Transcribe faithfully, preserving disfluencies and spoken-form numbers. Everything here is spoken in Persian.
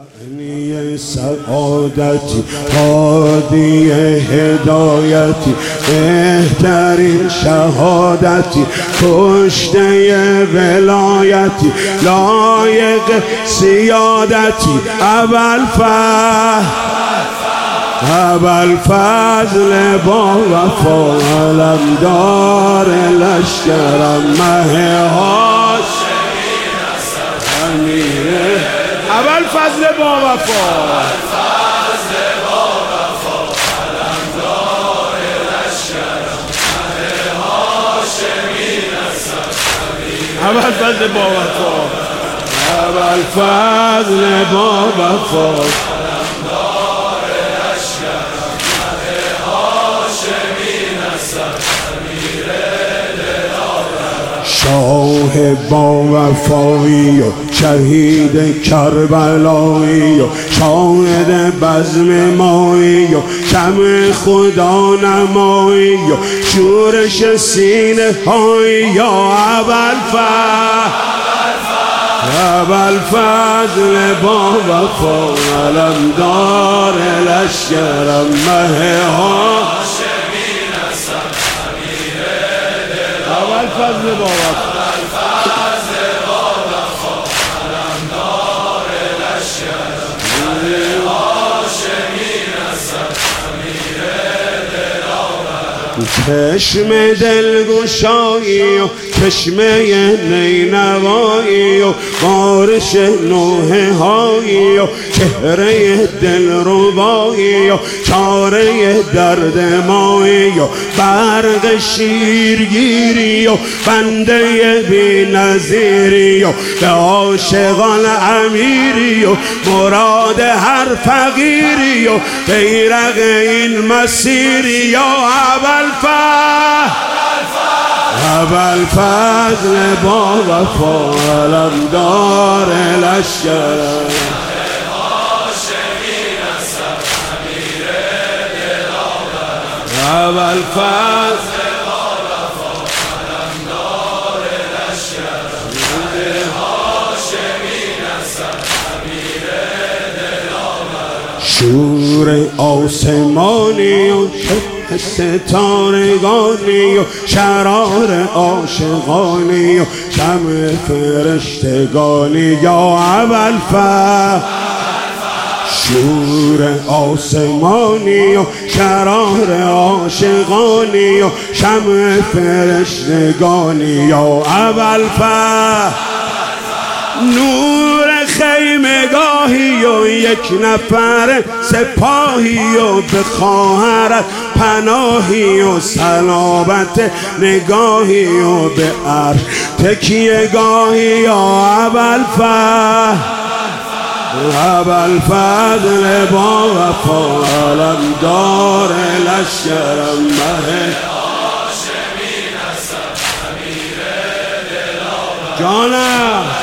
معنی سعادتی هادی هدایتی بهترین شهادتی کشته ولایتی لایق سیادتی ابوالفضل ابوالفضل با وفا علمدار لشکرم مه هاشمی امیره ابوالفضل با وفا ابوالفضل با وفا علمدار لشکرم مه هاشمی نسب امیره ابوالفضل با وفا ابوالفضل با وفا شاه با وفایی و شهید کربلایی و شاهد بزم مایی و کم خدا نمایی و شورش سینه هایی یا ابوالفضل ابوالفضل با وفا علمدار لشکرم مه هاشمی نسب امیره ابوالفضل با وفا ابوالفضل با وفا علمدار لشکرم مه هاشمی نسب امیره دلاور چشم دلگشایی و چشمه نینوایی و بارش نوحه هایی و چهره دلربایی و چاره درد مایی و برق شیرگیری و بنده بی نظیری و به عاشقان امیری و مراد هر فقیری و بیرق این مسیری یا ابوالفضل ابوالفضل با وفا علمدار لشکرم مه هاشمی نسب امیره دلاور ابوالفضل با وفا علمدار لشکرم مه هاشمی نسب امیره دلاور شور آسمانی و ستارگانی و شرار عاشقانی و شمع فرشتگانی یا ابوالفضل شور آسمانی و شرار عاشقانی و شمع فرشتگانی یا ابوالفضل نور خیمگاهی و یک نفر سپاهی و به خواهرت پناهی و سلامت نگاهی و به عرش تکیه گاهی یا ابوالفضل ابوالفضل با وفا علمدار لشکرم مه هاشمی نسب امیره دلاور جانم